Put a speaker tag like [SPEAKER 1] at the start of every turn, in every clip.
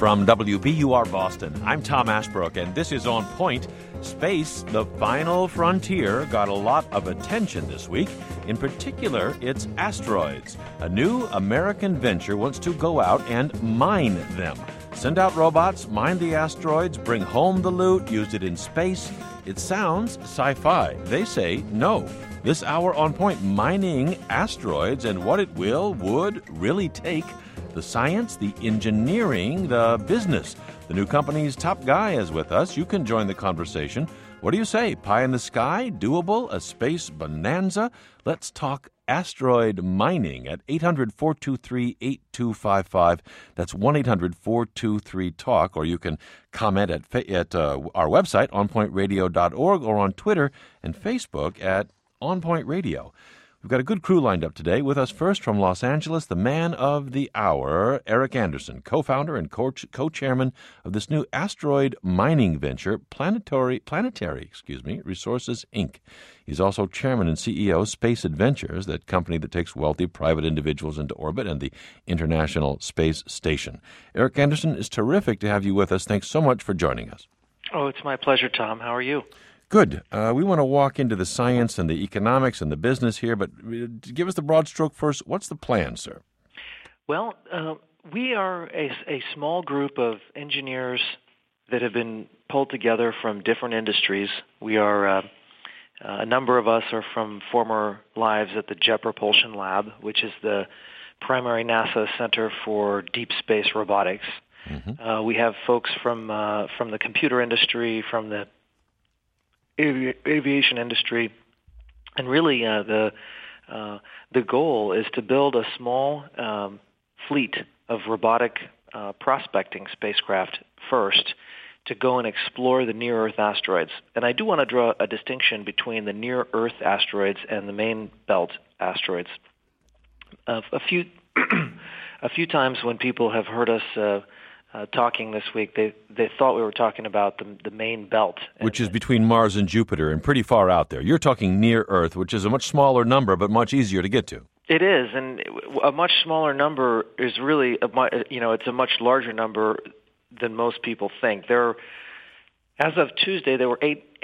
[SPEAKER 1] From WBUR Boston, I'm Tom Ashbrook, and this is On Point. Space, the final frontier, got a lot of attention this week. In particular, it's asteroids. A new American venture wants to go out and mine them. Send out robots, mine the asteroids, bring home the loot, use it in space. It sounds sci-fi. They say no. This hour On Point, mining asteroids and what it would really take. The science, the engineering, the business. The new company's top guy is with us. You can join the conversation. What do you say? Pie in the sky? Doable? A space bonanza? Let's talk asteroid mining at 800-423-8255. That's 1-800-423-TALK. Or you can comment at our website, onpointradio.org, or on Twitter and Facebook at On Point Radio. We've got a good crew lined up today. With us first from Los Angeles, the man of the hour, Eric Anderson, co-founder and co-chairman of this new asteroid mining venture, Planetary Resources, Inc. He's also chairman and CEO of Space Adventures, that company that takes wealthy private individuals into orbit, and the International Space Station. Eric Anderson, it's terrific to have you with us. Thanks so much for joining us.
[SPEAKER 2] Oh, it's my pleasure, Tom. How are you?
[SPEAKER 1] Good. We want to walk into the science and the economics and the business here, but give us the broad stroke first. What's the plan, sir?
[SPEAKER 2] Well, we are a small group of engineers that have been pulled together from different industries. We are, a number of us are from former lives at the Jet Propulsion Lab, which is the primary NASA Center for Deep Space Robotics. Mm-hmm. We have folks from the computer industry, from the aviation industry, and really the goal is to build a small fleet of robotic prospecting spacecraft first to go and explore the near-Earth asteroids. And I do want to draw a distinction between the near-Earth asteroids and the main belt asteroids. A few times when people have heard us talking this week, they thought we were talking about the main belt.
[SPEAKER 1] Which is between Mars and Jupiter and pretty far out there. You're talking near Earth, which is a much smaller number but much easier to get to.
[SPEAKER 2] It is, and a much smaller number is really, it's a much larger number than most people think. As of Tuesday, there were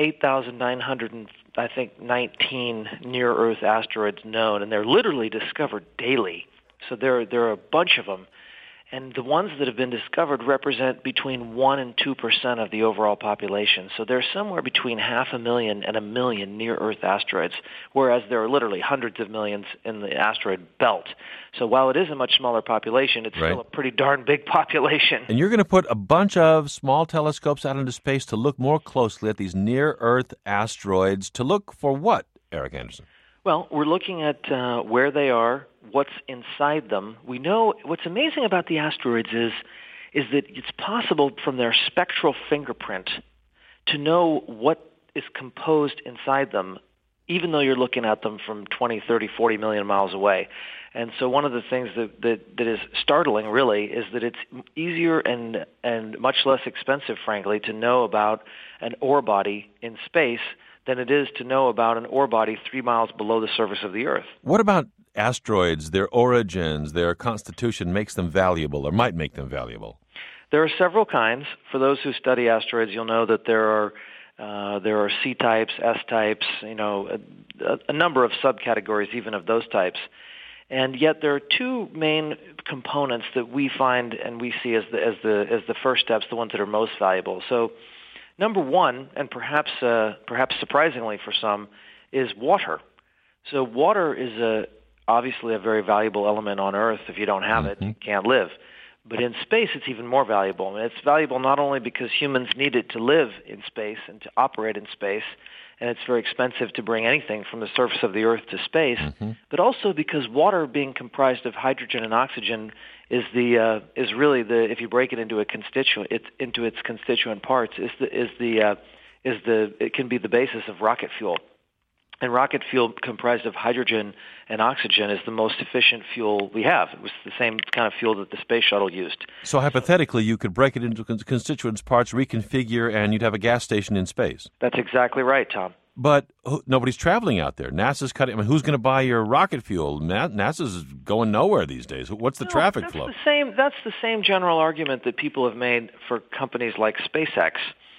[SPEAKER 2] 8,919 near-Earth asteroids known, and they're literally discovered daily. So there are a bunch of them. And the ones that have been discovered represent between 1% and 2% of the overall population. So there's somewhere between 500,000 and 1 million near-Earth asteroids, whereas there are literally hundreds of millions in the asteroid belt. So while it is a much smaller population, it's still a pretty darn big population.
[SPEAKER 1] And you're going to put a bunch of small telescopes out into space to look more closely at these near-Earth asteroids. To look for what, Eric Anderson?
[SPEAKER 2] Well, we're looking at where they are, what's inside them. We know what's amazing about the asteroids is that it's possible from their spectral fingerprint to know what is composed inside them, even though you're looking at them from 20, 30, 40 million miles away. And so one of the things that is startling, really, is that it's easier and much less expensive, frankly, to know about an ore body in space than it is to know about an ore body 3 miles below the surface of the Earth.
[SPEAKER 1] What about asteroids, their origins, their constitution makes them valuable or might make them valuable?
[SPEAKER 2] There are several kinds. For those who study asteroids, you'll know that there are C-types, S-types, a number of subcategories even of those types. And yet there are two main components that we find and we see as the first steps, the ones that are most valuable. So number one, and perhaps surprisingly for some, is water. So water is obviously a very valuable element on Earth. If you don't have it, you can't live. But in space, it's even more valuable. And it's valuable not only because humans need it to live in space and to operate in space, and it's very expensive to bring anything from the surface of the Earth to space, but also because water, being comprised of hydrogen and oxygen, is really if you break it into its constituent parts, it can be the basis of rocket fuel. And rocket fuel comprised of hydrogen and oxygen is the most efficient fuel we have. It was the same kind of fuel that the space shuttle used.
[SPEAKER 1] So hypothetically, you could break it into constituent parts, reconfigure, and you'd have a gas station in space.
[SPEAKER 2] That's exactly right, Tom.
[SPEAKER 1] But nobody's traveling out there. NASA's cutting. I mean, who's going to buy your rocket fuel? NASA's going nowhere these days. What's the traffic flow?
[SPEAKER 2] That's the same general argument that people have made for companies like SpaceX.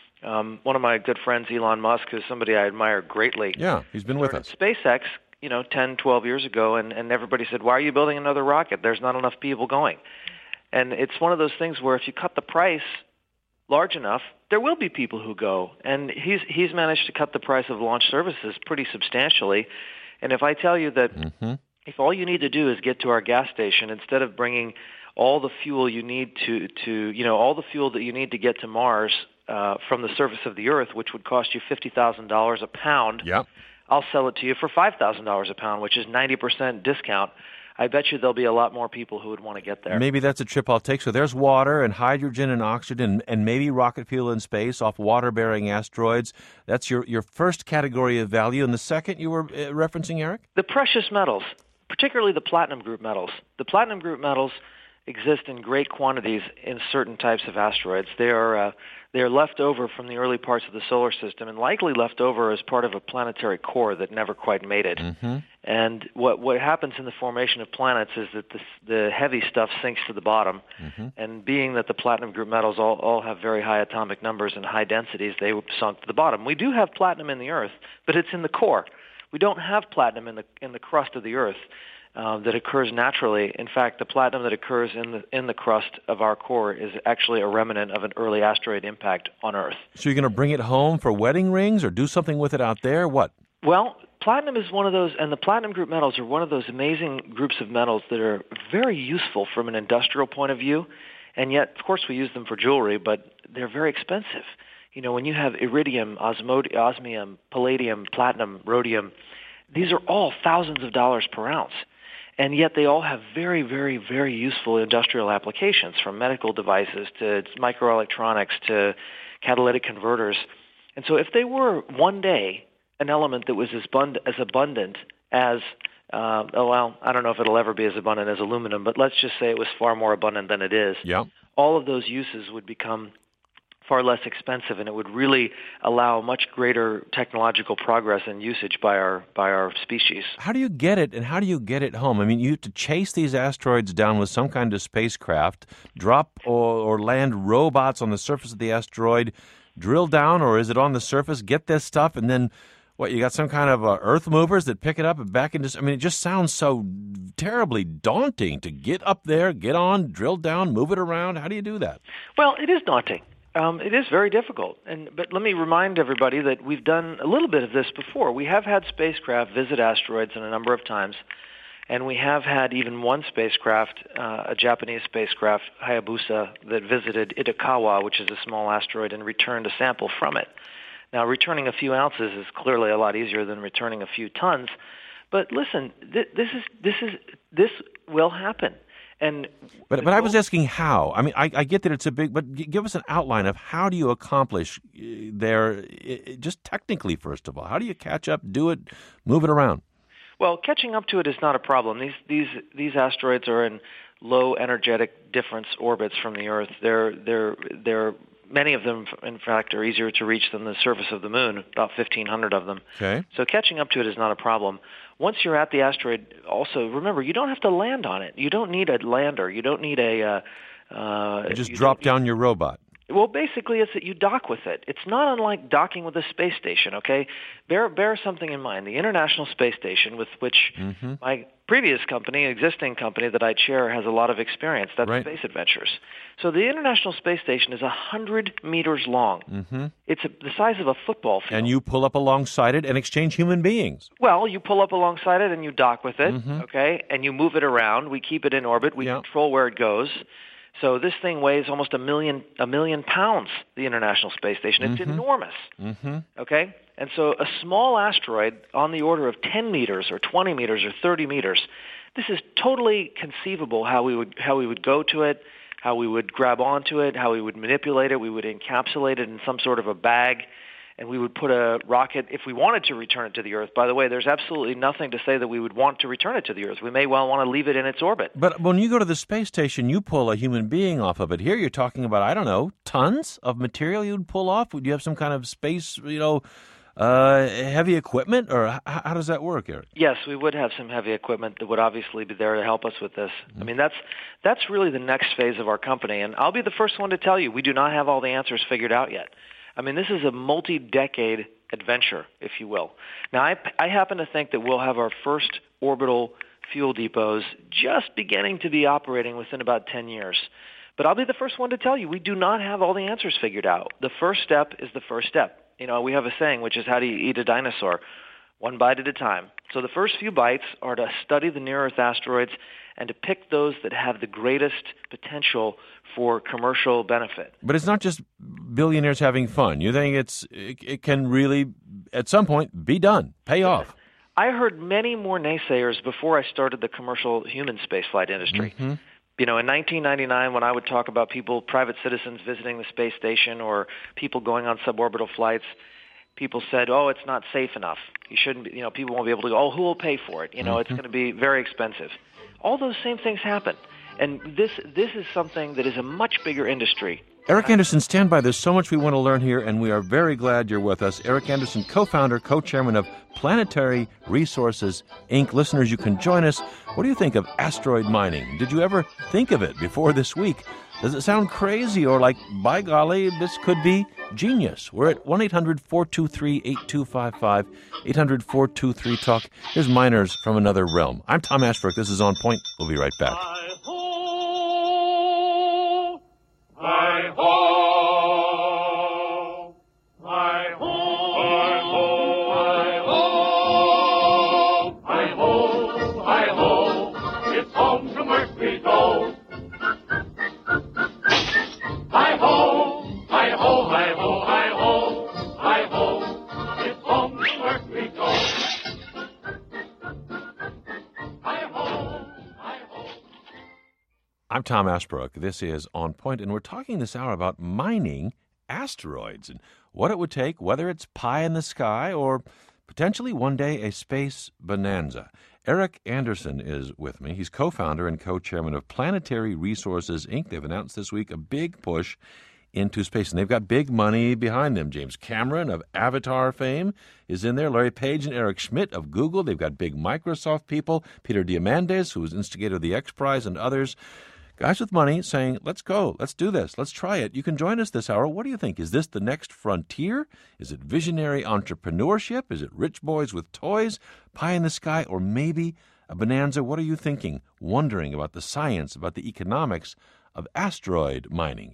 [SPEAKER 2] One of my good friends, Elon Musk, is somebody I admire greatly.
[SPEAKER 1] Yeah, he's been with us.
[SPEAKER 2] SpaceX, 10, 12 years ago, and everybody said, why are you building another rocket? There's not enough people going. And it's one of those things where if you cut the price large enough, there will be people who go. And he's managed to cut the price of launch services pretty substantially. And if I tell you that if all you need to do is get to our gas station, instead of bringing all the fuel you need all the fuel that you need to get to Mars from the surface of the Earth, which would cost you $50,000 a pound, I'll sell it to you for $5,000 a pound, which is 90% discount. I bet you there'll be a lot more people who would want to get there.
[SPEAKER 1] Maybe that's a trip I'll take. So there's water and hydrogen and oxygen and maybe rocket fuel in space off water-bearing asteroids. That's your first category of value. And the second you were referencing, Eric?
[SPEAKER 2] The precious metals, particularly the platinum group metals. The platinum group metals exist in great quantities in certain types of asteroids. They are left over from the early parts of the solar system and likely left over as part of a planetary core that never quite made it. And what happens in the formation of planets is that the heavy stuff sinks to the bottom. And being that the platinum group metals all have very high atomic numbers and high densities, they sunk to the bottom. We do have platinum in the Earth, but it's in the core. We don't have platinum in the crust of the Earth. That occurs naturally. In fact, the platinum that occurs in the crust of our core is actually a remnant of an early asteroid impact on Earth.
[SPEAKER 1] So you're going to bring it home for wedding rings or do something with it out there? What?
[SPEAKER 2] Well, platinum is one of those, and the platinum group metals are one of those amazing groups of metals that are very useful from an industrial point of view, and yet, of course, we use them for jewelry, but they're very expensive. When you have iridium, osmium, palladium, platinum, rhodium, these are all thousands of dollars per ounce. And yet they all have very, very, very useful industrial applications, from medical devices to microelectronics to catalytic converters. And so if they were one day an element that was as abundant as, I don't know if it'll ever be as abundant as aluminum, but let's just say it was far more abundant than it is, all of those uses would become far less expensive, and it would really allow much greater technological progress and usage by our species.
[SPEAKER 1] How do you get it, and how do you get it home? I mean, you have to chase these asteroids down with some kind of spacecraft, drop or land robots on the surface of the asteroid, drill down, or is it on the surface, get this stuff, and then, you got some kind of earth movers that pick it up and back into... I mean, it just sounds so terribly daunting to get up there, get on, drill down, move it around. How do you do that?
[SPEAKER 2] Well, it is daunting. It is very difficult, but let me remind everybody that we've done a little bit of this before. We have had spacecraft visit asteroids a number of times, and we have had even one spacecraft, a Japanese spacecraft, Hayabusa, that visited Itokawa, which is a small asteroid, and returned a sample from it. Now, returning a few ounces is clearly a lot easier than returning a few tons, but listen, this will happen.
[SPEAKER 1] But I was asking how. I mean, I get that it's a big, but give us an outline of how do you accomplish there, just technically, first of all. How do you catch up, do it, move it around?
[SPEAKER 2] Well, catching up to it is not a problem. These asteroids are in low energetic difference orbits from the Earth. They're many of them, in fact, are easier to reach than the surface of the Moon, about 1,500 of them.
[SPEAKER 1] Okay.
[SPEAKER 2] So catching up to it is not a problem. Once you're at the asteroid, also, remember, you don't have to land on it. You don't need a lander. You don't need a...
[SPEAKER 1] you just drop down your robot.
[SPEAKER 2] Well, basically, it's that you dock with it. It's not unlike docking with a space station, okay? Bear something in mind. The International Space Station, with which my previous company, existing company that I chair, has a lot of experience. That's
[SPEAKER 1] right.
[SPEAKER 2] Space Adventures. So the International Space Station is 100 meters long. It's the size of a football field.
[SPEAKER 1] And you pull up alongside it and exchange human beings.
[SPEAKER 2] Well, you pull up alongside it and you dock with it, okay? And you move it around. We keep it in orbit. We control where it goes. So this thing weighs almost a million pounds, the International Space Station. It's enormous, okay? And so a small asteroid on the order of 10 meters or 20 meters or 30 meters, this is totally conceivable how we would go to it, how we would grab onto it, how we would manipulate it. We would encapsulate it in some sort of a bag, and we would put a rocket, if we wanted to return it to the Earth. By the way, there's absolutely nothing to say that we would want to return it to the Earth. We may well want to leave it in its orbit.
[SPEAKER 1] But when you go to the space station, you pull a human being off of it. Here you're talking about, I don't know, tons of material you'd pull off? Would you have some kind of space, heavy equipment, or how does that work, Eric?
[SPEAKER 2] Yes, we would have some heavy equipment that would obviously be there to help us with this. I mean, that's really the next phase of our company, and I'll be the first one to tell you we do not have all the answers figured out yet. I mean, this is a multi-decade adventure, if you will. Now, I happen to think that we'll have our first orbital fuel depots just beginning to be operating within about 10 years. But I'll be the first one to tell you we do not have all the answers figured out. The first step is the first step. You know, we have a saying, which is how do you eat a dinosaur? One bite at a time. So the first few bites are to study the near-Earth asteroids and to pick those that have the greatest potential for commercial benefit.
[SPEAKER 1] But it's not just billionaires having fun. You think it can really, at some point, be done, pay off?
[SPEAKER 2] I heard many more naysayers before I started the commercial human spaceflight industry.
[SPEAKER 1] Mm-hmm.
[SPEAKER 2] You know, in 1999, when I would talk about people, private citizens visiting the space station or people going on suborbital flights, people said, oh, it's not safe enough. You shouldn't be, you know, people won't be able to go, oh, who will pay for it? You know, it's going to be very expensive. All those same things happen. And this is something that is a much bigger industry.
[SPEAKER 1] Eric Anderson, stand by. There's so much we want to learn here, and we are very glad you're with us. Eric Anderson, co-founder, co-chairman of Planetary Resources, Inc. Listeners, you can join us. What do you think of asteroid mining? Did you ever think of it before this week? Does it sound crazy or like, by golly, this could be genius? We're at 1-800-423-8255, 800-423-TALK. Here's Miners from Another Realm. I'm Tom Ashbrook. This is On Point. We'll be right back. I'm Tom Ashbrook. This is On Point, and we're talking this hour about mining asteroids and what it would take, whether it's pie in the sky or potentially one day a space bonanza. Eric Anderson is with me. He's co-founder and co-chairman of Planetary Resources, Inc. They've announced this week a big push into space, and they've got big money behind them. James Cameron of Avatar fame is in there. Larry Page and Eric Schmidt of Google. They've got big Microsoft people. Peter Diamandis, who was instigator of the X Prize, and others. Guys with money saying, let's go, let's do this, let's try it. You can join us this hour. What do you think? Is this the next frontier? Is it visionary entrepreneurship? Is it rich boys with toys, pie in the sky, or maybe a bonanza? What are you thinking? Wondering about the science, about the economics of asteroid mining.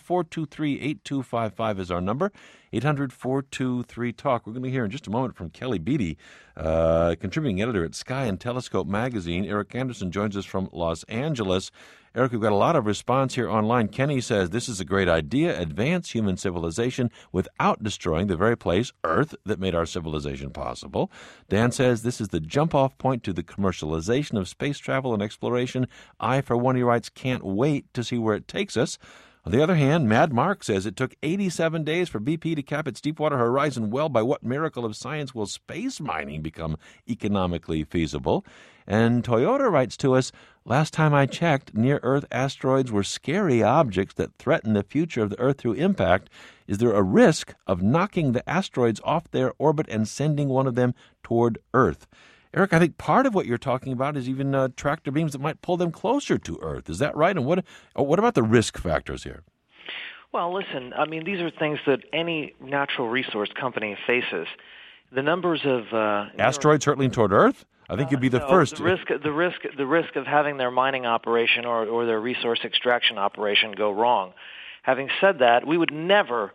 [SPEAKER 1] 800-423-8255 is our number. 800-423-TALK. We're going to hear in just a moment from Kelly Beatty, contributing editor at Sky and Telescope magazine. Eric Anderson joins us from Los Angeles. Eric, we've got a lot of response here online. Kenny says, this is a great idea, advance human civilization without destroying the very place, Earth, that made our civilization possible. Dan says, this is the jump-off point to the commercialization of space travel and exploration. I, for one, he writes, can't wait to see where it takes us. On the other hand, Mad Mark says it took 87 days for BP to cap its Deepwater Horizon well. By what miracle of science will space mining become economically feasible? And Toyota writes to us, last time I checked, near-Earth asteroids were scary objects that threaten the future of the Earth through impact. Is there a risk of knocking the asteroids off their orbit and sending one of them toward Earth? Eric, I think part of what you're talking about is even tractor beams that might pull them closer to Earth. Is that right? And what about the risk factors here?
[SPEAKER 2] Well, listen, I mean, these are things that any natural resource company faces. The numbers of
[SPEAKER 1] asteroids hurtling toward Earth? I think you'd be the first.
[SPEAKER 2] The risk of having their mining operation or their resource extraction operation go wrong. Having said that, we would never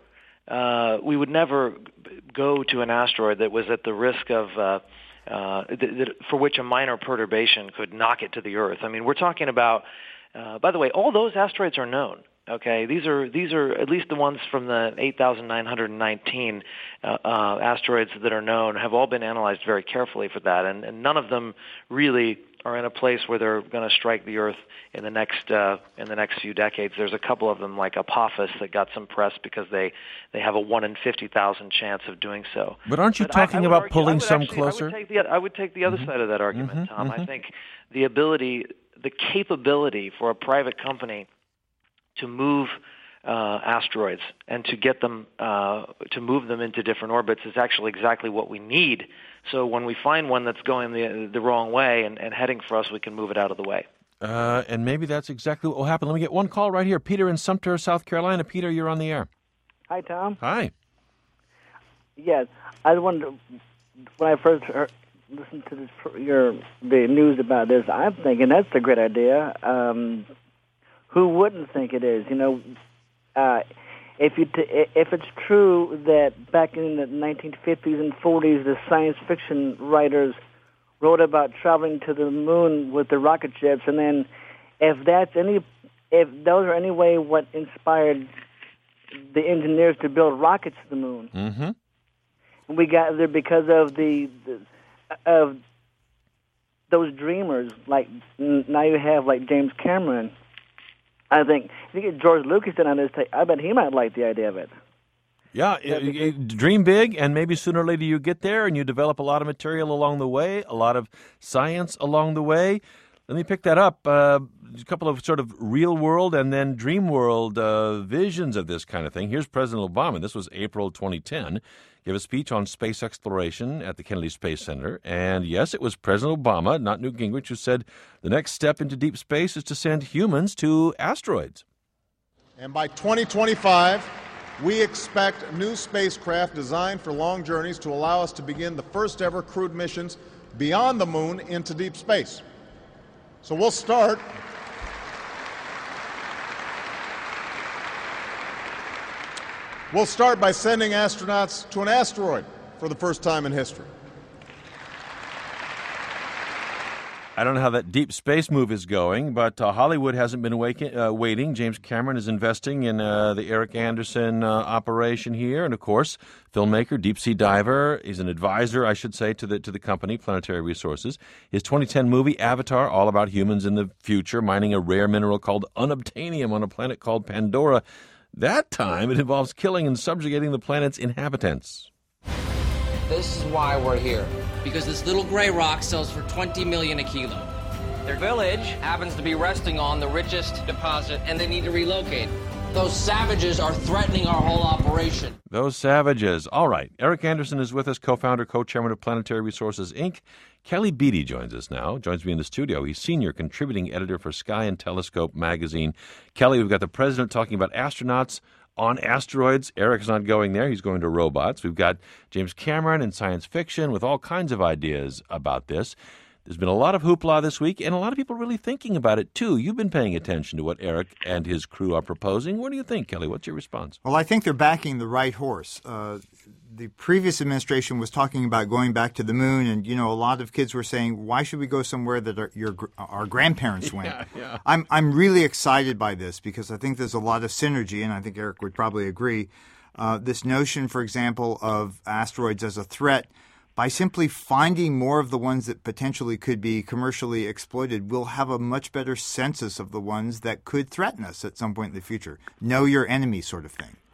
[SPEAKER 2] go to an asteroid that was at the risk of for which a minor perturbation could knock it to the Earth. I mean, we're talking about. By the way, all those asteroids are known. Okay, these are at least the ones from the 8,919 asteroids that are known have all been analyzed very carefully for that, and none of them really are in a place where they're going to strike the Earth in the next few decades. There's a couple of them like Apophis that got some press because they have a 1 in 50,000 chance of doing so.
[SPEAKER 1] But aren't you talking about pulling some closer?
[SPEAKER 2] I would take the other side of that argument, Tom. I think the capability for a private company to move asteroids, and to get them to move them into different orbits is actually exactly what we need. So when we find one that's going the wrong way and heading for us, we can move it out of the way.
[SPEAKER 1] And maybe that's exactly what will happen. Let me get one call right here. Peter in Sumter, South Carolina. Peter, you're on the air.
[SPEAKER 3] Hi, Tom.
[SPEAKER 1] Hi.
[SPEAKER 3] Yes, I wonder, when I first listened to the news about this, I'm thinking that's a great idea. Who wouldn't think it is? If it's true that back in the 1950s and 40s, the science fiction writers wrote about traveling to the moon with the rocket ships, and then if those are any way what inspired the engineers to build rockets to the moon, we got there because of of those dreamers. Like now you have like James Cameron. I think if you get George Lucas in on this, I bet he might like the idea of it.
[SPEAKER 1] Yeah, dream big, and maybe sooner or later you get there and you develop a lot of material along the way, a lot of science along the way. Let me pick that up. A couple of sort of real world and then dream world visions of this kind of thing. Here's President Obama. This was April 2010. Gave a speech on space exploration at the Kennedy Space Center. And yes, it was President Obama, not Newt Gingrich, who said the next step into deep space is to send humans to asteroids.
[SPEAKER 4] And by 2025, we expect new spacecraft designed for long journeys to allow us to begin the first ever crewed missions beyond the moon into deep space. So we'll start by sending astronauts to an asteroid for the first time in history.
[SPEAKER 1] I don't know how that deep space move is going, but Hollywood hasn't been waiting. James Cameron is investing in the Eric Anderson operation here, and of course, filmmaker, deep sea diver. He's an advisor, I should say, to the company, Planetary Resources. His 2010 movie Avatar, all about humans in the future mining a rare mineral called unobtainium on a planet called Pandora. That time, it involves killing and subjugating the planet's inhabitants.
[SPEAKER 5] This is why we're here. Because this little gray rock sells for $20 million a kilo. Their village happens to be resting on the richest deposit, and they need to relocate. Those savages are threatening our whole operation.
[SPEAKER 1] Those savages. All right. Eric Anderson is with us, co-founder, co-chairman of Planetary Resources, Inc. Kelly Beatty joins me in the studio. He's senior contributing editor for Sky and Telescope magazine. Kelly, we've got the president talking about astronauts on asteroids. Eric's not going there. He's going to robots. We've got James Cameron in science fiction with all kinds of ideas about this. There's been a lot of hoopla this week, and a lot of people really thinking about it, too. You've been paying attention to what Eric and his crew are proposing. What do you think, Kelly? What's your response?
[SPEAKER 6] Well, I think they're backing the right horse. The previous administration was talking about going back to the moon, and, a lot of kids were saying, why should we go somewhere that our grandparents went?
[SPEAKER 1] Yeah.
[SPEAKER 6] I'm really excited by this because I think there's a lot of synergy, and I think Eric would probably agree. This notion, for example, of asteroids as a threat, by simply finding more of the ones that potentially could be commercially exploited, we'll have a much better census of the ones that could threaten us at some point in the future. Know your enemy sort of thing.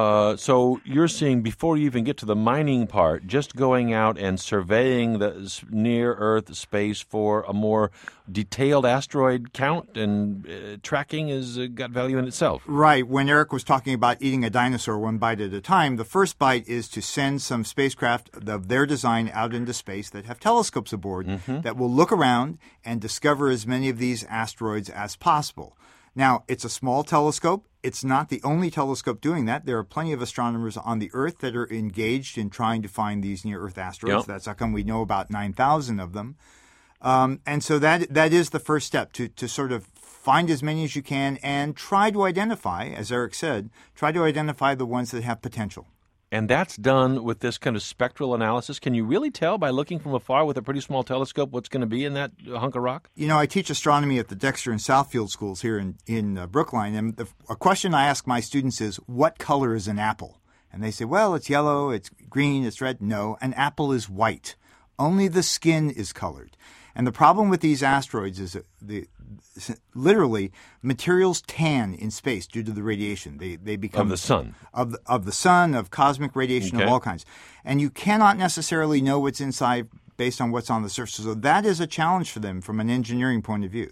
[SPEAKER 1] So you're seeing, before you even get to the mining part, just going out and surveying the near-Earth space for a more detailed asteroid count and tracking has got value in itself.
[SPEAKER 6] Right. When Eric was talking about eating a dinosaur one bite at a time, the first bite is to send some spacecraft of their design out into space that have telescopes aboard that will look around and discover as many of these asteroids as possible. Now, it's a small telescope. It's not the only telescope doing that. There are plenty of astronomers on the Earth that are engaged in trying to find these near-Earth asteroids. Yep. That's how come we know about 9,000 of them. And so that is the first step, to sort of find as many as you can and try to identify, as Eric said, the ones that have potential.
[SPEAKER 1] And that's done with this kind of spectral analysis. Can you really tell by looking from afar with a pretty small telescope what's going to be in that hunk of rock?
[SPEAKER 6] I teach astronomy at the Dexter and Southfield schools here in Brookline. And a question I ask my students is, what color is an apple? And they say, well, it's yellow, it's green, it's red. No, an apple is white. Only the skin is colored. And the problem with these asteroids is that literally materials tan in space due to the radiation. They become
[SPEAKER 1] of the sun,
[SPEAKER 6] of the sun, of cosmic radiation, of all kinds. And you cannot necessarily know what's inside based on what's on the surface. So that is a challenge for them from an engineering point of view.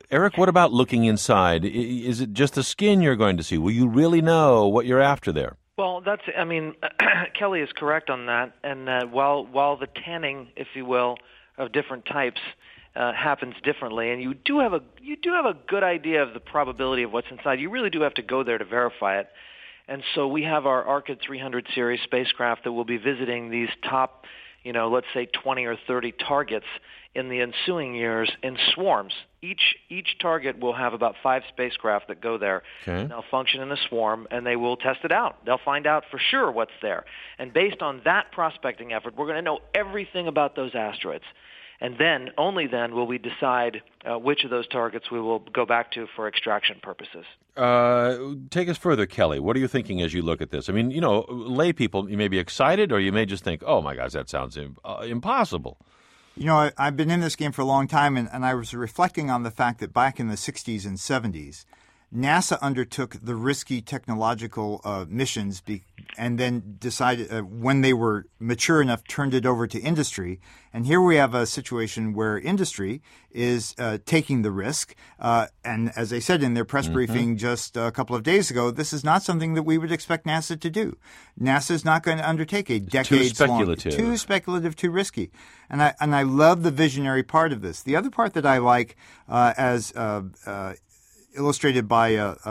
[SPEAKER 1] Eric, what about looking inside? Is it just the skin you're going to see? Will you really know what you're after there?
[SPEAKER 2] Well, Kelly is correct on that. And while the tanning, if you will, of different types happens differently, and you do have a good idea of the probability of what's inside, you really do have to go there to verify it. And so we have our Arkyd 300 series spacecraft that will be visiting these top, let's say 20 or 30 targets in the ensuing years in swarms. Each target will have about 5 spacecraft that go there.
[SPEAKER 1] Okay.
[SPEAKER 2] They'll function in a swarm, and they will test it out. They'll find out for sure what's there. And based on that prospecting effort, we're going to know everything about those asteroids. And then, only then, will we decide which of those targets we will go back to for extraction purposes.
[SPEAKER 1] Take us further, Kelly. What are you thinking as you look at this? I mean, lay people, you may be excited, or you may just think, oh, my gosh, that sounds impossible.
[SPEAKER 6] I've been in this game for a long time, and I was reflecting on the fact that back in the 60s and 70s, NASA undertook the risky technological missions and then decided, when they were mature enough, turned it over to industry. And here we have a situation where industry is taking the risk. And as they said in their press briefing just a couple of days ago, this is not something that we would expect NASA to do. NASA is not going to undertake a decades-long, too speculative, too risky. And I love the visionary part of this. The other part that I like, as illustrated by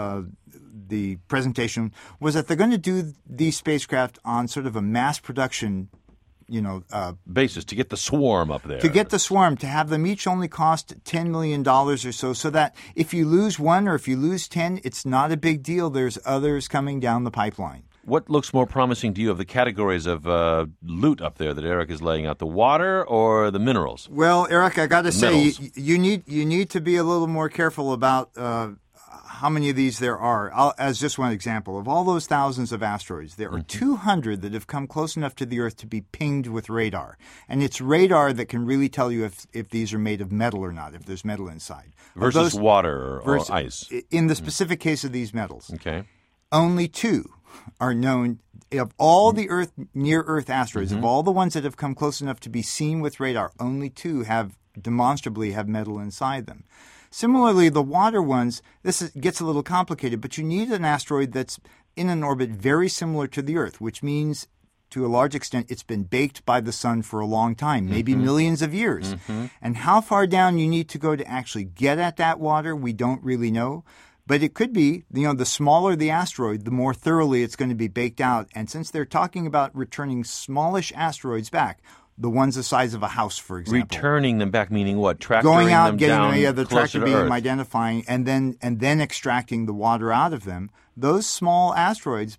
[SPEAKER 6] the presentation, was that they're going to do these spacecraft on sort of a mass production,
[SPEAKER 1] basis to get the swarm up there.
[SPEAKER 6] To get the swarm, to have them each only cost $10 million or so that if you lose one or if you lose 10, it's not a big deal. There's others coming down the pipeline.
[SPEAKER 1] What looks more promising to you of the categories of loot up there that Eric is laying out, the water or the minerals?
[SPEAKER 6] Well, Eric, I got to say, you need to be a little more careful about how many of these there are. As just one example, of all those thousands of asteroids, there are 200 that have come close enough to the Earth to be pinged with radar. And it's radar that can really tell you if these are made of metal or not, if there's metal inside.
[SPEAKER 1] Versus water or ice.
[SPEAKER 6] In the specific case of these metals.
[SPEAKER 1] Okay.
[SPEAKER 6] Only 2 are known of all the near-Earth asteroids, of all the ones that have come close enough to be seen with radar. Only 2 demonstrably have metal inside them. Similarly, the water ones, gets a little complicated, but you need an asteroid that's in an orbit very similar to the Earth, which means, to a large extent, it's been baked by the sun for a long time, maybe millions of years. And how far down you need to go to actually get at that water, we don't really know. But it could be, the smaller the asteroid, the more thoroughly it's going to be baked out. And since they're talking about returning smallish asteroids back, the ones the size of a house, for example.
[SPEAKER 1] Returning them back, meaning what? Tractoring
[SPEAKER 6] going out,
[SPEAKER 1] them
[SPEAKER 6] getting
[SPEAKER 1] down
[SPEAKER 6] the
[SPEAKER 1] closer
[SPEAKER 6] tractor
[SPEAKER 1] to
[SPEAKER 6] beam,
[SPEAKER 1] Earth.
[SPEAKER 6] identifying, and then extracting the water out of them. Those small asteroids,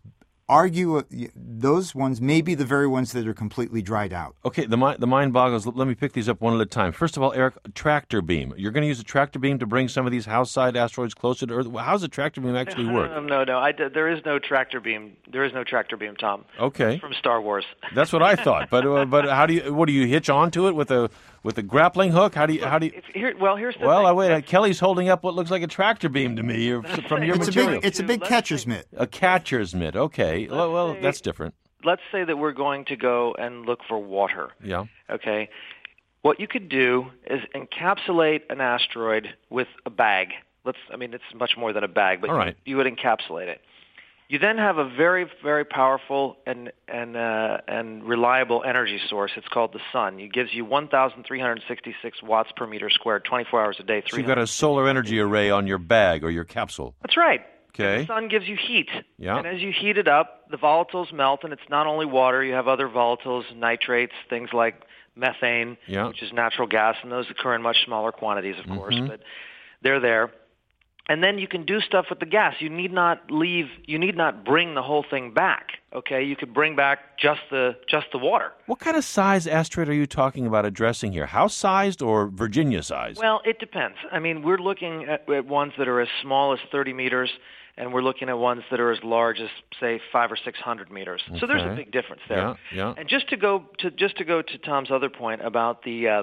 [SPEAKER 6] those ones may be the very ones that are completely dried out.
[SPEAKER 1] Okay, the mind boggles. Let me pick these up one at a time. First of all, Eric, tractor beam. You're going to use a tractor beam to bring some of these house-side asteroids closer to Earth? How does a tractor beam actually work?
[SPEAKER 2] No. There is no tractor beam. There is no tractor beam, Tom.
[SPEAKER 1] Okay.
[SPEAKER 2] From Star Wars.
[SPEAKER 1] That's what I thought. But how do you hitch onto it with a grappling hook? How do you?
[SPEAKER 2] Here's the thing.
[SPEAKER 1] Well, wait. Kelly's holding up what looks like a tractor beam to me from your material.
[SPEAKER 6] It's a big catcher's mitt.
[SPEAKER 1] A catcher's mitt. Okay. Well, that's different.
[SPEAKER 2] Let's say that we're going to go and look for water.
[SPEAKER 1] Yeah.
[SPEAKER 2] Okay. What you could do is encapsulate an asteroid with a bag. It's much more than a bag, but you would encapsulate it. You then have a very, very powerful and reliable energy source. It's called the sun. It gives you 1,366 watts per meter squared, 24 hours a day.
[SPEAKER 1] So you've got a solar energy array on your bag or your capsule.
[SPEAKER 2] That's right.
[SPEAKER 1] Okay.
[SPEAKER 2] The sun gives you heat.
[SPEAKER 1] Yeah.
[SPEAKER 2] And as you heat it up, the volatiles melt, and it's not only water. You have other volatiles, nitrates, things like methane, which is natural gas, and those occur in much smaller quantities, of course, but they're there. And then you can do stuff with the gas. You need not bring the whole thing back. Okay, you could bring back just the water.
[SPEAKER 1] What kind of size asteroid are you talking about addressing here? House-sized or Virginia-sized?
[SPEAKER 2] Well, it depends. We're looking at ones that are as small as 30 meters, and we're looking at ones that are as large as, say, 500 or 600 meters. Okay. So there's a big difference there.
[SPEAKER 1] Yeah.
[SPEAKER 2] And just to go to Tom's other point about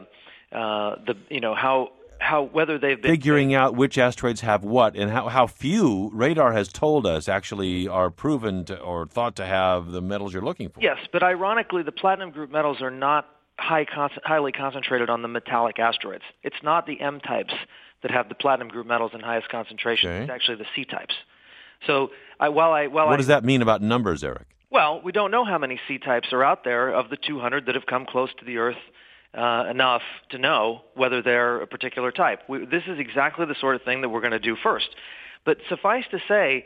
[SPEAKER 2] how whether they've been
[SPEAKER 1] figuring out which asteroids have what, and how few radar has told us actually are proven to or thought to have the metals you're looking for.
[SPEAKER 2] Yes, but ironically, the platinum group metals are not highly concentrated on the metallic asteroids. It's not the M types that have the platinum group metals in highest concentration.
[SPEAKER 1] Okay.
[SPEAKER 2] It's actually the C-types. So
[SPEAKER 1] what does that mean about numbers, Eric?
[SPEAKER 2] Well, we don't know how many C-types are out there of the 200 that have come close to the Earth enough to know whether they're a particular type. This is exactly the sort of thing that we're going to do first. But suffice to say,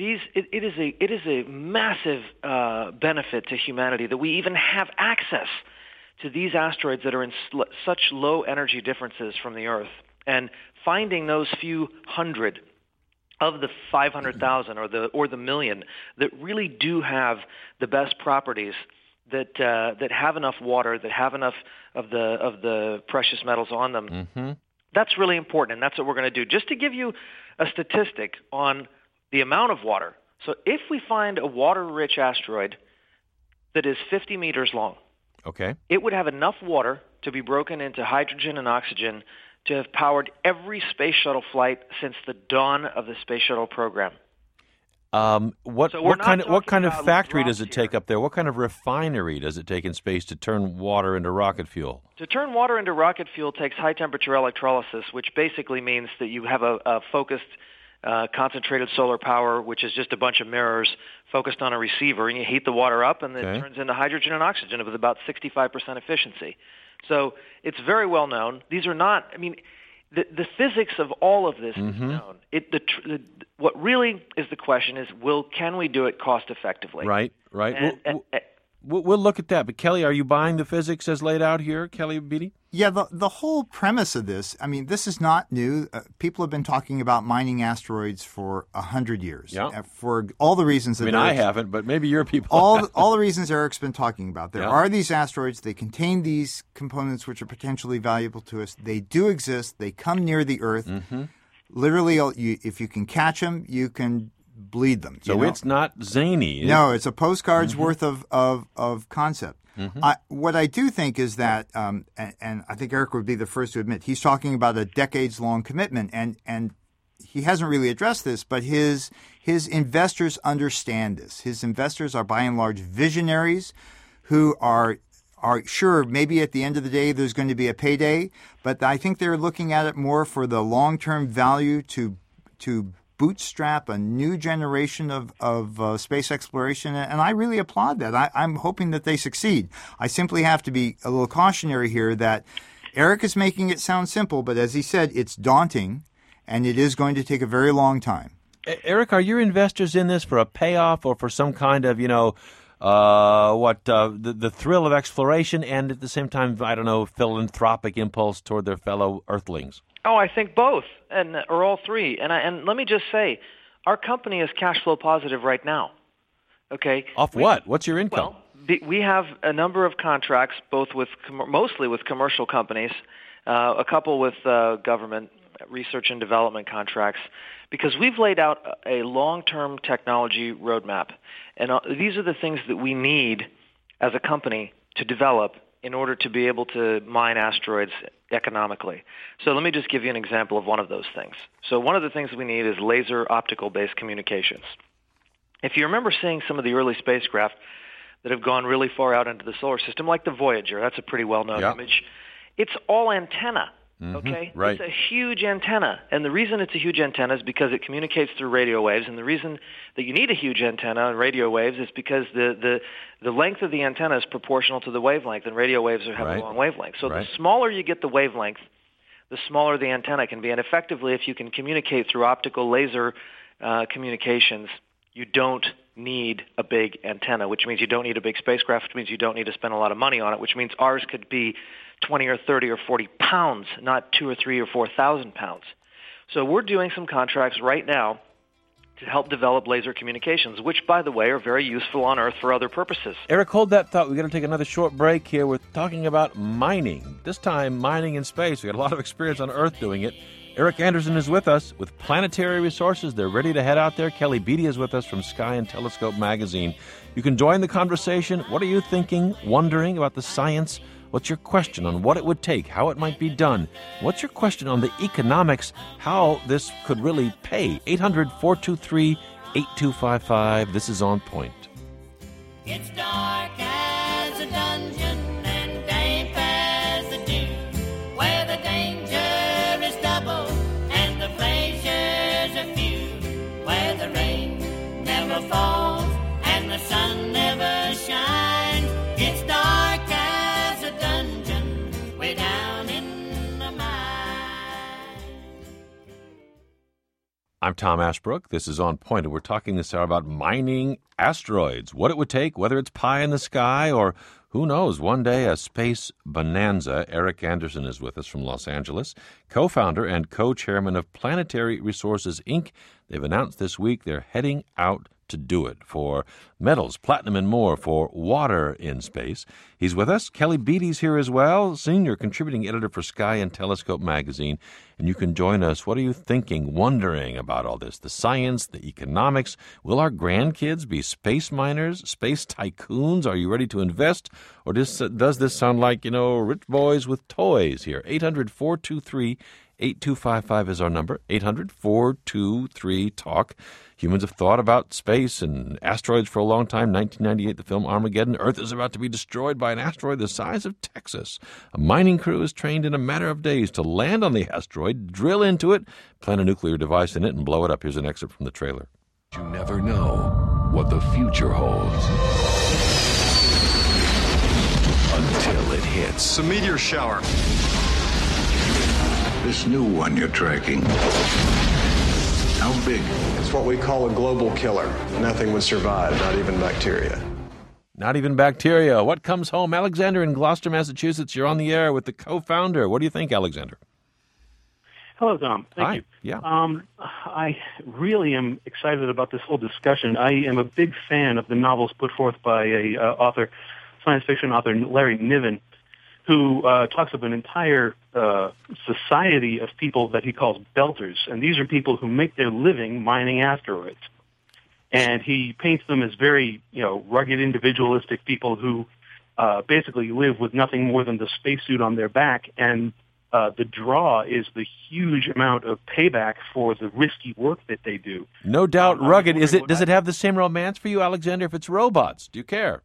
[SPEAKER 2] it is a massive benefit to humanity that we even have access to these asteroids that are in such low energy differences from the Earth, and finding those few hundred of the 500,000 or the million that really do have the best properties, that have enough water, that have enough of the precious metals on them.
[SPEAKER 1] Mm-hmm.
[SPEAKER 2] That's really important, and that's what we're going to do. Just to give you a statistic on the amount of water. So if we find a water-rich asteroid that is 50 meters long,
[SPEAKER 1] okay,
[SPEAKER 2] it would have enough water to be broken into hydrogen and oxygen to have powered every space shuttle flight since the dawn of the space shuttle program.
[SPEAKER 1] What kind of factory does it take
[SPEAKER 2] here.
[SPEAKER 1] up there? What kind of refinery does it take in space to turn water into rocket fuel?
[SPEAKER 2] To turn water into rocket fuel takes high-temperature electrolysis, which basically means that you have a focused, concentrated solar power, which is just a bunch of mirrors focused on a receiver, and you heat the water up, and it turns into hydrogen and oxygen with about 65% efficiency. So it's very well known. These are not, the physics of all of this is known. What really is the question is, can we do it cost effectively?
[SPEAKER 1] Right. We'll look at that. But Kelly, are you buying the physics as laid out here, Kelly Beatty?
[SPEAKER 6] Yeah, the whole premise of this, this is not new. People have been talking about mining asteroids for 100 years.
[SPEAKER 1] Yeah.
[SPEAKER 6] For all the reasons that
[SPEAKER 1] I haven't, but maybe your people
[SPEAKER 6] all the reasons Eric's been talking about. There are these asteroids. They contain these components which are potentially valuable to us. They do exist. They come near the Earth. Mm-hmm. Literally, if you can catch them, you can bleed them.
[SPEAKER 1] So it's not zany.
[SPEAKER 6] No, it's a postcard's worth of concept. Mm-hmm. What I do think is that, and I think Eric would be the first to admit, he's talking about a decades-long commitment, and he hasn't really addressed this, but his investors understand this. His investors are by and large visionaries who are sure maybe at the end of the day there's going to be a payday, but I think they're looking at it more for the long-term value to bootstrap a new generation of space exploration, and I really applaud that. I'm hoping that they succeed. I simply have to be a little cautionary here that Eric is making it sound simple, but as he said, it's daunting, and it is going to take a very long time.
[SPEAKER 1] Eric, are your investors in this for a payoff or for some kind of, the thrill of exploration and at the same time, philanthropic impulse toward their fellow Earthlings?
[SPEAKER 2] Oh, I think both, or all three. And let me just say, our company is cash flow positive right now. Okay.
[SPEAKER 1] What? What's your income?
[SPEAKER 2] Well, we have a number of contracts, both mostly with commercial companies, a couple with government research and development contracts, because we've laid out a long-term technology roadmap, and these are the things that we need as a company to develop in order to be able to mine asteroids economically. So let me just give you an example of one of those things. So one of the things we need is laser optical-based communications. If you remember seeing some of the early spacecraft that have gone really far out into the solar system, like the Voyager, that's a pretty well-known image, it's all antenna. Okay?
[SPEAKER 1] Right.
[SPEAKER 2] It's a huge antenna. And the reason it's a huge antenna is because it communicates through radio waves. And the reason that you need a huge antenna and radio waves is because the length of the antenna is proportional to the wavelength, and radio waves have a long wavelength. So the smaller you get the wavelength, the smaller the antenna can be. And effectively, if you can communicate through optical laser communications, you don't need a big antenna, which means you don't need a big spacecraft, which means you don't need to spend a lot of money on it, which means ours could be 20 or 30 or 40 pounds, not 2 or 3 or 4,000 pounds. So we're doing some contracts right now to help develop laser communications, which, by the way, are very useful on Earth for other purposes.
[SPEAKER 1] Eric, hold that thought. We're going to take another short break here. We're talking about mining. This time, mining in space. We got a lot of experience on Earth doing it. Eric Anderson is with us with Planetary Resources. They're ready to head out there. Kelly Beatty is with us from Sky and Telescope magazine. You can join the conversation. What are you thinking, wondering about the science? What's your question on what it would take, how it might be done? What's your question on the economics, how this could really pay? 800-423-8255. This is On Point.
[SPEAKER 7] It's dark as a dungeon and damp as the dew, where the danger is double never falls and the sun never shines. It's dark as a dungeon way down in the mine.
[SPEAKER 1] I'm Tom Ashbrook. This is On Point, and we're talking this hour about mining asteroids, what it would take, whether it's pie in the sky or, who knows, one day a space bonanza. Eric Anderson is with us from Los Angeles, co-founder and co-chairman of Planetary Resources, Inc. They've announced this week they're heading out to do it for metals, platinum, and more, for water in space. He's with us. Kelly Beatty's here as well, senior contributing editor for Sky and Telescope magazine. And you can join us. What are you thinking, wondering about all this? The science, the economics. Will our grandkids be space miners, space tycoons? Are you ready to invest? Or does this sound like, rich boys with toys here? 800-423-8255 is our number. 800-423-TALK. Humans have thought about space and asteroids for a long time. 1998, the film Armageddon. Earth is about to be destroyed by an asteroid the size of Texas. A mining crew is trained in a matter of days to land on the asteroid, drill into it, plant a nuclear device in it, and blow it up. Here's an excerpt from the trailer.
[SPEAKER 8] You never know what the future holds until it hits.
[SPEAKER 9] It's a meteor shower.
[SPEAKER 10] This new one you're tracking, how big?
[SPEAKER 9] It's what we call a global killer. Nothing would survive, not even bacteria.
[SPEAKER 1] Not even bacteria. What comes home? Alexander in Gloucester, Massachusetts. You're on the air with the co-founder. What do you think, Alexander?
[SPEAKER 11] Hello, Tom. Thank you.
[SPEAKER 1] Yeah.
[SPEAKER 11] I really am excited about this whole discussion. I am a big fan of the novels put forth by science fiction author Larry Niven, who talks of an entire society of people that he calls belters. And these are people who make their living mining asteroids. And he paints them as very, rugged, individualistic people who basically live with nothing more than the spacesuit on their back. And the draw is the huge amount of payback for the risky work that they do.
[SPEAKER 1] No doubt rugged. Does it have the same romance for you, Alexander, if it's robots? Do you care?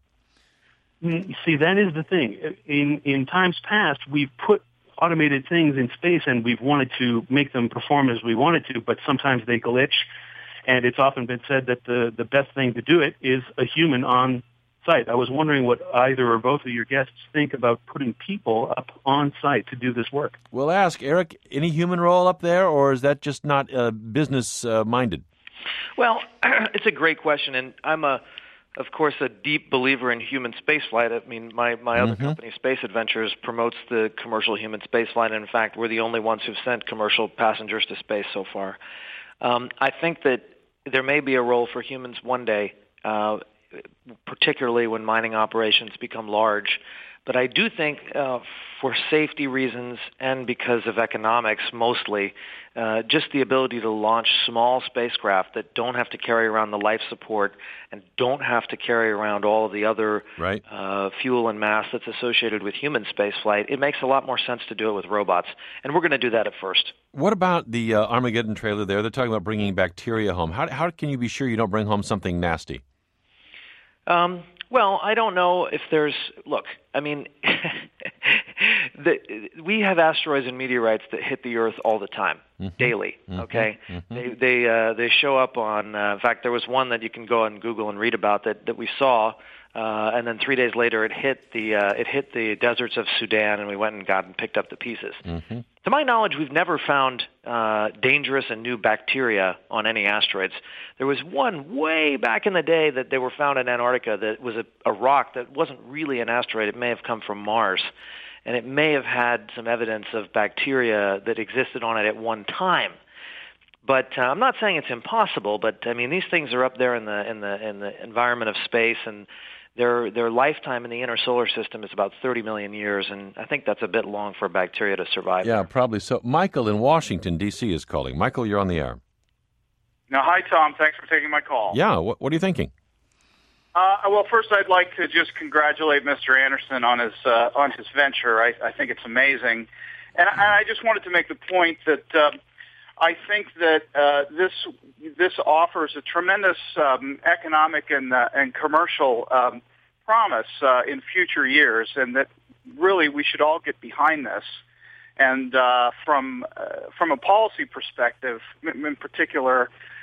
[SPEAKER 11] See, that is the thing. In times past, we've put automated things in space and we've wanted to make them perform as we wanted to, but sometimes they glitch. And it's often been said that the best thing to do it is a human on site. I was wondering what either or both of your guests think about putting people up on site to do this work.
[SPEAKER 1] We'll ask, Eric, any human role up there, or is that just not business-minded?
[SPEAKER 2] Well, it's a great question, and I'm of course, a deep believer in human spaceflight. I mean, my other company, Space Adventures, promotes the commercial human spaceflight. And in fact, we're the only ones who've sent commercial passengers to space so far. I think that there may be a role for humans one day, particularly when mining operations become large. But I do think for safety reasons and because of economics mostly, just the ability to launch small spacecraft that don't have to carry around the life support and don't have to carry around all of the other fuel and mass that's associated with human spaceflight, it makes a lot more sense to do it with robots. And we're going to do that at first.
[SPEAKER 1] What about the Armageddon trailer there? They're talking about bringing bacteria home. How can you be sure you don't bring home something nasty?
[SPEAKER 2] Well, I don't know if there's... Look, I mean, we have asteroids and meteorites that hit the Earth all the time, daily, okay? They show up on... in fact, there was one that you can go on Google and read about that we saw, and then 3 days later it hit the deserts of Sudan, and we went and picked up the pieces. To my knowledge, we've never found dangerous and new bacteria on any asteroids. There was one way back in the day that they were found in Antarctica that was a rock that wasn't really an asteroid. It may have come from Mars, and it may have had some evidence of bacteria that existed on it at one time. But I'm not saying it's impossible. But I mean, these things are up there in the environment of space, and their lifetime in the inner solar system is about 30 million years, and I think that's a bit long for bacteria to survive.
[SPEAKER 1] Yeah, probably so. Michael in Washington, D.C. is calling. Michael, you're on the air.
[SPEAKER 12] Now, hi, Tom. Thanks for taking my call.
[SPEAKER 1] Yeah, what are you thinking?
[SPEAKER 12] Well, first, I'd like to just congratulate Mr. Anderson on his venture. I think it's amazing. And I just wanted to make the point that I think that this offers a tremendous economic and commercial promise in future years, and that really we should all get behind this. And from a policy perspective, in particular,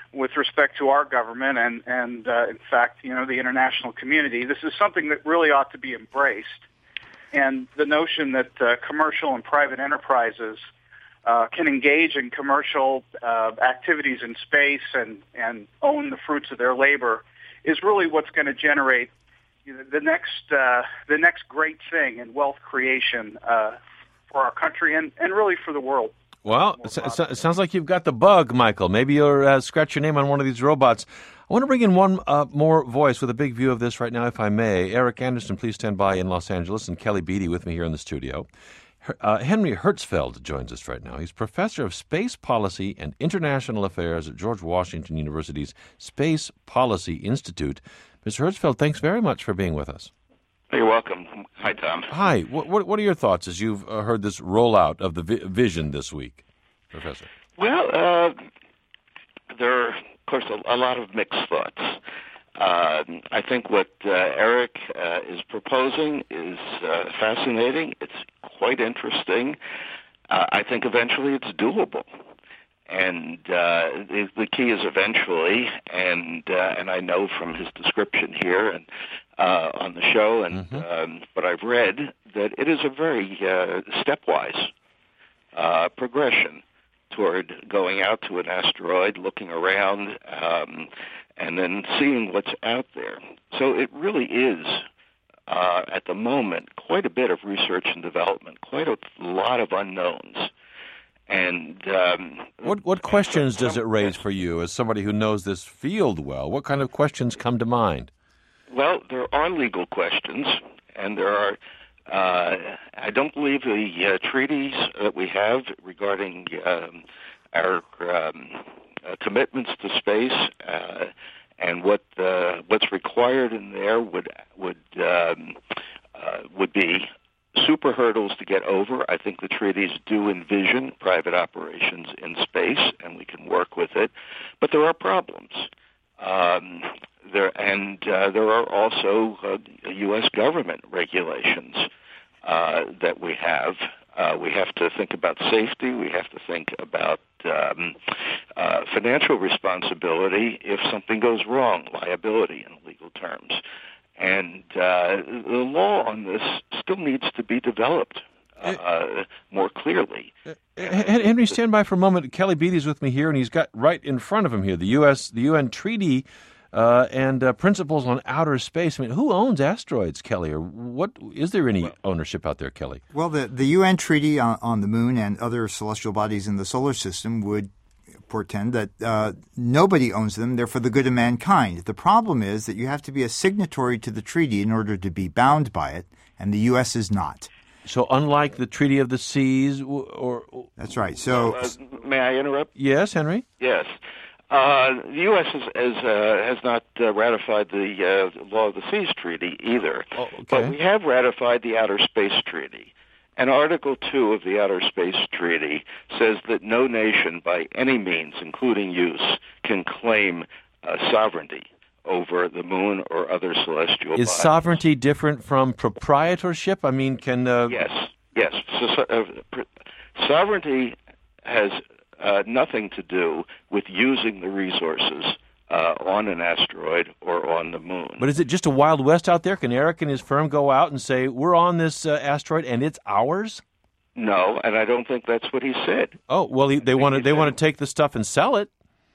[SPEAKER 12] with respect to our government and in fact, the international community. This is something that really ought to be embraced. And the notion that commercial and private enterprises can engage in commercial activities in space and own the fruits of their labor is really what's going to generate the next great thing in wealth creation for our country and really for the world.
[SPEAKER 1] Well, it sounds like you've got the bug, Michael. Maybe you'll scratch your name on one of these robots. I want to bring in one more voice with a big view of this right now, if I may. Eric Anderson, please stand by in Los Angeles, and Kelly Beatty with me here in the studio. Henry Hertzfeld joins us right now. He's professor of space policy and international affairs at George Washington University's Space Policy Institute. Mr. Hertzfeld, thanks very much for being with us.
[SPEAKER 13] You're welcome. Hi, Tom.
[SPEAKER 1] Hi. What are your thoughts as you've heard this rollout of the vision this week, Professor?
[SPEAKER 13] Well, there are, of course, a lot of mixed thoughts. I think what Eric is proposing is fascinating. It's quite interesting. I think eventually it's doable. And the key is eventually, and I know from his description here and on the show and what I've read that it is a very stepwise progression toward going out to an asteroid, looking around, and then seeing what's out there. So it really is, at the moment, quite a bit of research and development, quite a lot of unknowns. And
[SPEAKER 1] what questions does it raise for you as somebody who knows this field well? What kind of questions come to mind?
[SPEAKER 13] Well, there are legal questions, and there are. I don't believe the treaties that we have regarding our commitments to space and what's required in there would be super hurdles to get over. I think the treaties do envision private operations in space, and we can work with it. But there are problems. There are also U.S. government regulations that we have. We have to think about safety. We have to think about financial responsibility if something goes wrong, liability in legal terms. And the law on this still needs to be developed more clearly.
[SPEAKER 1] Henry, stand by for a moment. Kelly Beatty's with me here, and he's got right in front of him here the UN Treaty and principles on outer space. I mean, who owns asteroids, Kelly? Or what is there any ownership out there, Kelly?
[SPEAKER 6] Well, the UN Treaty on the Moon and other celestial bodies in the solar system would portend that nobody owns them. They're for the good of mankind. The problem is that you have to be a signatory to the treaty in order to be bound by it, and the U.S. is not.
[SPEAKER 1] So unlike the Treaty of the Seas
[SPEAKER 6] That's right. So
[SPEAKER 13] may I interrupt?
[SPEAKER 1] Yes, Henry?
[SPEAKER 13] Yes. The U.S. has not ratified the Law of the Seas Treaty either.
[SPEAKER 1] Oh, okay.
[SPEAKER 13] But we have ratified the Outer Space Treaty. And Article 2 of the Outer Space Treaty says that no nation by any means, including use, can claim sovereignty over the moon or other celestial bodies.
[SPEAKER 1] Is sovereignty different from proprietorship? I mean, can...
[SPEAKER 13] Yes. So, sovereignty has nothing to do with using the resources on an asteroid or on the moon.
[SPEAKER 1] But is it just a Wild West out there? Can Eric and his firm go out and say, we're on this asteroid and it's ours?
[SPEAKER 13] No, and I don't think that's what he said.
[SPEAKER 1] Oh, well, they want to take the stuff and sell it.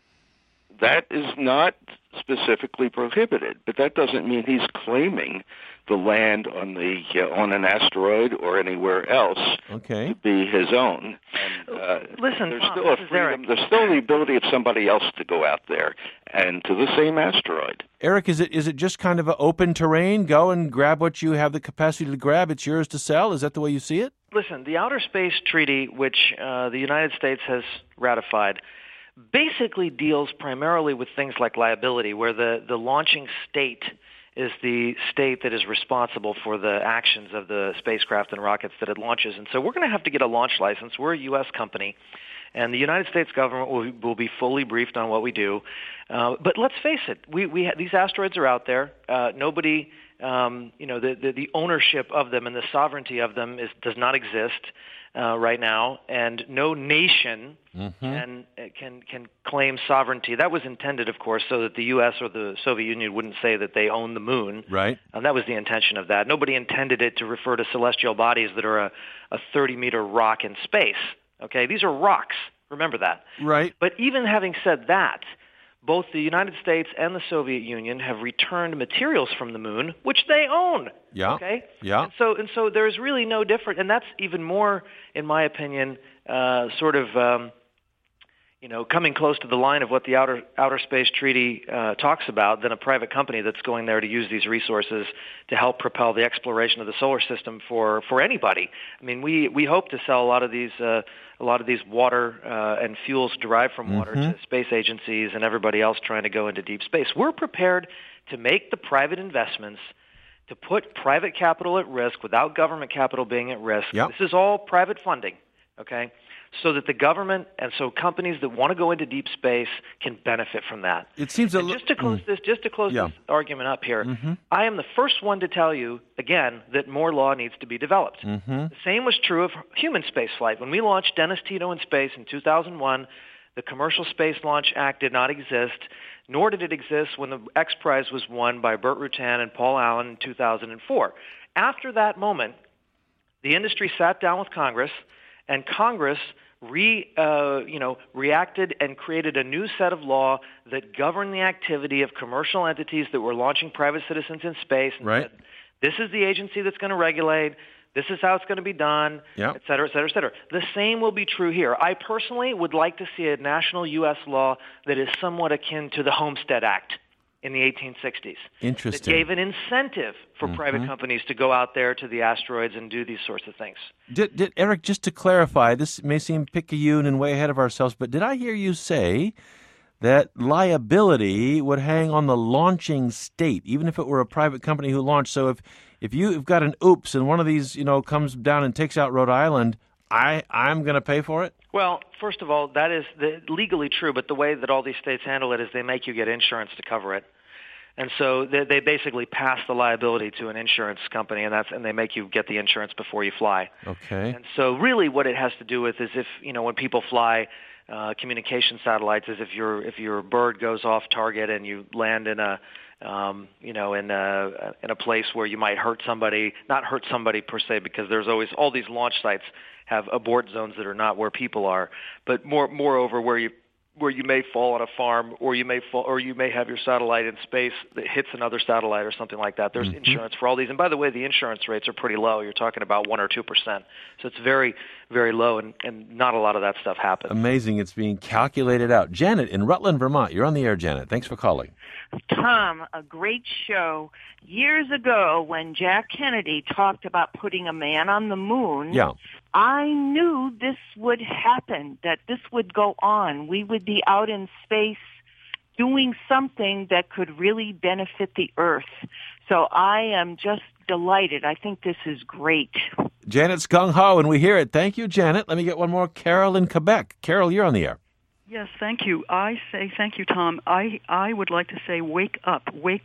[SPEAKER 13] That is not specifically prohibited, but that doesn't mean he's claiming the land on an asteroid or anywhere else to be his own. And,
[SPEAKER 2] listen,
[SPEAKER 13] there's
[SPEAKER 2] Tom,
[SPEAKER 13] still a freedom. There's still the ability of somebody else to go out there and to the same asteroid.
[SPEAKER 1] Eric, is it just kind of an open terrain? Go and grab what you have the capacity to grab. It's yours to sell. Is that the way you see it?
[SPEAKER 2] Listen, the Outer Space Treaty, which the United States has ratified, basically deals primarily with things like liability, where the launching state is the state that is responsible for the actions of the spacecraft and rockets that it launches. And so we're going to have to get a launch license. We're a U.S. company, and the United States government will be fully briefed on what we do. But let's face it, these asteroids are out there. Nobody, the ownership of them and the sovereignty of them does not exist. right now, and no nation can claim sovereignty. That was intended, of course, so that the U.S. or the Soviet Union wouldn't say that they own the moon.
[SPEAKER 1] Right.
[SPEAKER 2] That was the intention of that. Nobody intended it to refer to celestial bodies that are a 30-meter rock in space. Okay, these are rocks. Remember that.
[SPEAKER 1] Right.
[SPEAKER 2] But even having said that, both the United States and the Soviet Union have returned materials from the moon, which they own.
[SPEAKER 1] Yeah.
[SPEAKER 2] Okay.
[SPEAKER 1] Yeah.
[SPEAKER 2] And so there's really no different, and that's even more, in my opinion, coming close to the line of what the Outer Space Treaty talks about than a private company that's going there to use these resources to help propel the exploration of the solar system for anybody. I mean, we hope to sell a lot of these water and fuels derived from water to space agencies and everybody else trying to go into deep space. We're prepared to make the private investments, to put private capital at risk without government capital being at risk.
[SPEAKER 1] Yep.
[SPEAKER 2] This is all private funding, okay? So that the government and so companies that want to go into deep space can benefit from that.
[SPEAKER 1] It seems
[SPEAKER 2] just to close this argument up here, I am the first one to tell you again that more law needs to be developed. The same was true of human space flight. When we launched Dennis Tito in space in 2001, the Commercial Space Launch Act did not exist, nor did it exist when the X Prize was won by Burt Rutan and Paul Allen in 2004. After that moment, the industry sat down with Congress, and Congress reacted and created a new set of law that governed the activity of commercial entities that were launching private citizens in space. And said, this is the agency that's going to regulate. This is how it's going to be done, et cetera, et cetera, et cetera. The same will be true here. I personally would like to see a national U.S. law that is somewhat akin to the Homestead Act in the 1860s.
[SPEAKER 1] Interesting.
[SPEAKER 2] That gave an incentive for private companies to go out there to the asteroids and do these sorts of things.
[SPEAKER 1] Did Eric, just to clarify, this may seem picayune and way ahead of ourselves, but did I hear you say that liability would hang on the launching state, even if it were a private company who launched? So if you've got an oops and one of these, comes down and takes out Rhode Island, I'm going to pay for it?
[SPEAKER 2] Well, first of all, that is legally true, but the way that all these states handle it is they make you get insurance to cover it. And so they basically pass the liability to an insurance company, and they make you get the insurance before you fly.
[SPEAKER 1] Okay.
[SPEAKER 2] And so really what it has to do with is if, when people fly communication satellites, is if your bird goes off target and you land in a place where you might hurt somebody, not hurt somebody per se, because there's always all these launch sites have abort zones that are not where people are, but moreover where you may fall on a farm, or you may have your satellite in space that hits another satellite or something like that. There's insurance for all these, and by the way, the insurance rates are pretty low. You're talking about 1 or 2%, so it's very, very low, and not a lot of that stuff happens.
[SPEAKER 1] Amazing, it's being calculated out. Janet in Rutland, Vermont, you're on the air, Janet. Thanks for calling.
[SPEAKER 14] Tom, a great show. Years ago, when Jack Kennedy talked about putting a man on the moon, I knew this would happen, that this would go on. We would be out in space doing something that could really benefit the Earth. So I am just delighted. I think this is great.
[SPEAKER 1] Janet's gung-ho, and we hear it. Thank you, Janet. Let me get one more. Carol in Quebec. Carol, you're on the air.
[SPEAKER 15] Yes, thank you. I say thank you, Tom. I would like to say wake up,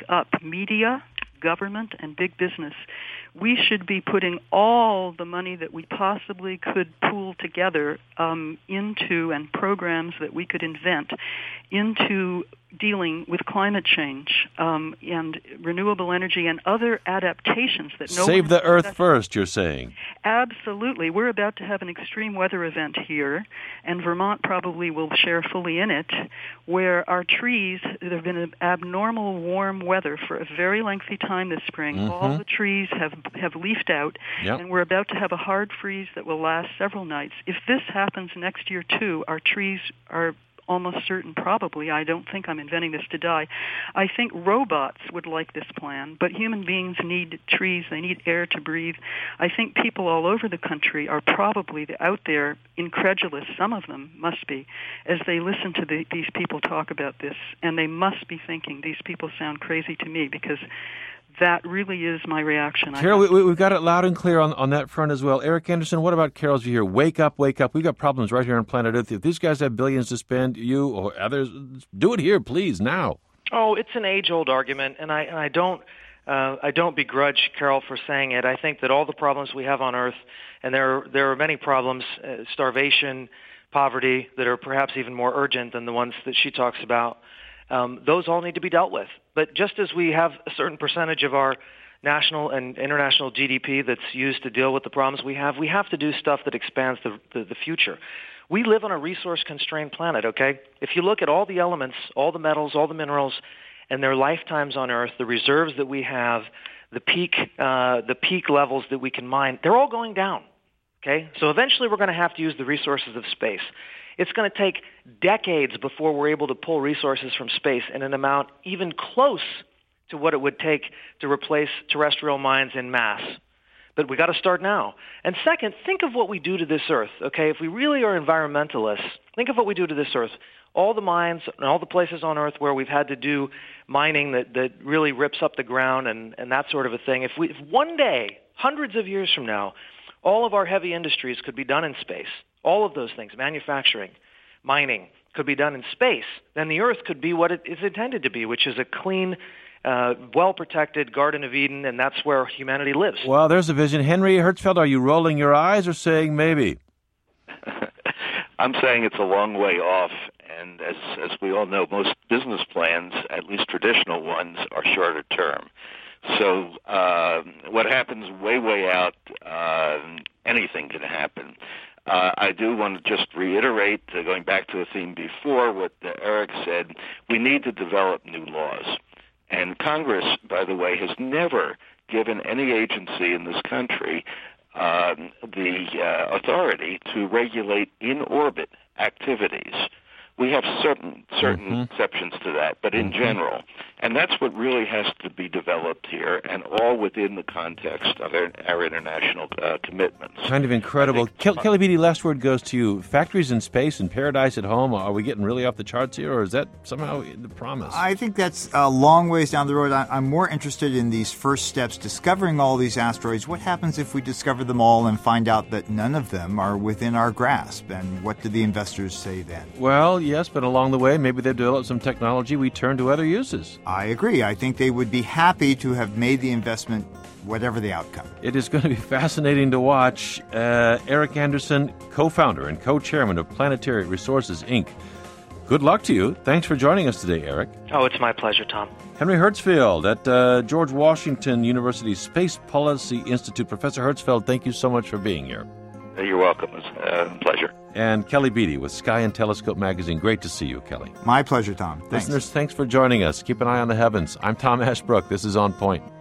[SPEAKER 15] media, government, and big business. We should be putting all the money that we possibly could pool together into, and programs that we could invent into dealing with climate change and renewable energy and other adaptations that
[SPEAKER 1] Save the Earth first, you're saying.
[SPEAKER 15] Absolutely. We're about to have an extreme weather event here, and Vermont probably will share fully in it, where our trees, there have been an abnormal warm weather for a very lengthy time this spring. All the trees have leafed out, and we're about to have a hard freeze that will last several nights. If this happens next year, too, our trees are almost certain, probably, I don't think I'm inventing this to die. I think robots would like this plan, but human beings need trees, they need air to breathe. I think people all over the country are probably out there incredulous, some of them must be, as they listen to these people talk about this, and they must be thinking, these people sound crazy to me, because that really is my reaction.
[SPEAKER 1] Carol, we've got it loud and clear on that front as well. Eric Anderson, what about Carol's view here? Wake up, wake up. We've got problems right here on planet Earth. If these guys have billions to spend, you or others, do it here, please, now.
[SPEAKER 2] Oh, it's an age-old argument, and I don't I don't begrudge Carol for saying it. I think that all the problems we have on Earth, and there are many problems, starvation, poverty, that are perhaps even more urgent than the ones that she talks about, those all need to be dealt with. But just as we have a certain percentage of our national and international GDP that's used to deal with the problems we have to do stuff that expands the future. We live on a resource-constrained planet, okay? If you look at all the elements, all the metals, all the minerals, and their lifetimes on Earth, the reserves that we have, the peak levels that we can mine, they're all going down, okay? So eventually we're going to have to use the resources of space. It's going to take decades before we're able to pull resources from space in an amount even close to what it would take to replace terrestrial mines en masse. But we got to start now. And second, think of what we do to this Earth, okay? If we really are environmentalists, think of what we do to this Earth. All the mines and all the places on Earth where we've had to do mining that really rips up the ground and that sort of a thing. If one day, hundreds of years from now, all of our heavy industries could be done in space, all of those things, manufacturing, mining, could be done in space, then the Earth could be what it is intended to be, which is a clean, well-protected Garden of Eden, and that's where humanity lives.
[SPEAKER 1] Well, there's a vision. Henry Hertzfeld, are you rolling your eyes or saying maybe?
[SPEAKER 13] I'm saying it's a long way off, and as we all know, most business plans, at least traditional ones, are shorter term. So what happens way out, anything can happen. I do want to just reiterate, going back to the theme before, what Eric said, we need to develop new laws. And Congress, by the way, has never given any agency in this country the authority to regulate in-orbit activities. We have certain exceptions to that, but in general. And that's what really has to be developed here, and all within the context of our international commitments.
[SPEAKER 1] Kind of incredible. Kelly Beatty, last word goes to you. Factories in space and paradise at home, are we getting really off the charts here, or is that somehow the promise?
[SPEAKER 6] I think that's a long ways down the road. I'm more interested in these first steps, discovering all these asteroids. What happens if we discover them all and find out that none of them are within our grasp? And what do the investors say then?
[SPEAKER 1] Well, yes, but along the way, maybe they've developed some technology we turn to other uses.
[SPEAKER 6] I agree. I think they would be happy to have made the investment, whatever the outcome.
[SPEAKER 1] It is going to be fascinating to watch. Eric Anderson, co-founder and co-chairman of Planetary Resources, Inc. Good luck to you. Thanks for joining us today, Eric.
[SPEAKER 2] Oh, it's my pleasure, Tom.
[SPEAKER 1] Henry Hertzfeld at George Washington University Space Policy Institute. Professor Hertzfeld, thank you so much for being here.
[SPEAKER 13] You're welcome. It's a pleasure.
[SPEAKER 1] And Kelly Beatty with Sky and Telescope Magazine. Great to see you, Kelly.
[SPEAKER 6] My pleasure, Tom. Thanks.
[SPEAKER 1] Listeners, thanks for joining us. Keep an eye on the heavens. I'm Tom Ashbrook. This is On Point.